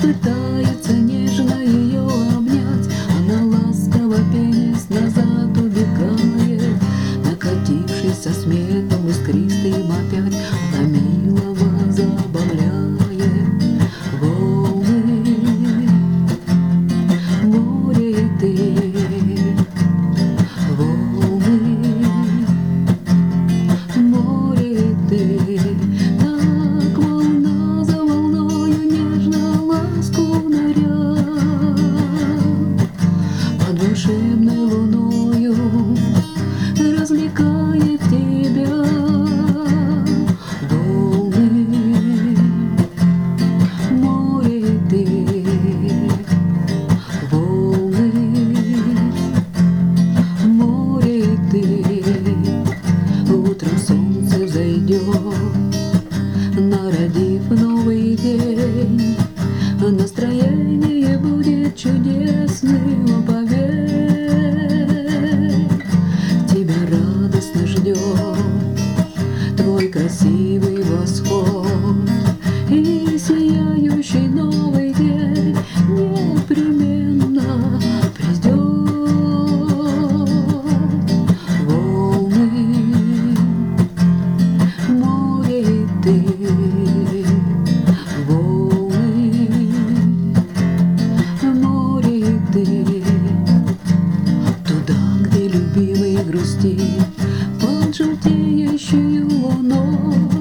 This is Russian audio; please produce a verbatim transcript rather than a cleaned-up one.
пытается нежно ее обнять, она ласково пенясь назад убегает, накатившись со сметом искристым опять, она милого забавляет. Волны, море ты, волны, море ты, так волна за волною нежно ласку ныряет, под волшебной луною развлекает тебя. Волны, море ты, волны, море ты. Утром солнце взойдет, народив новый день, настроение будет чудесным, поверь, тебя радостно ждет твой красивый восход, и сияющий новый день непременно придет. Волны, море ты, волны, море ты, туда, где любимый грустит под желтеющую луной.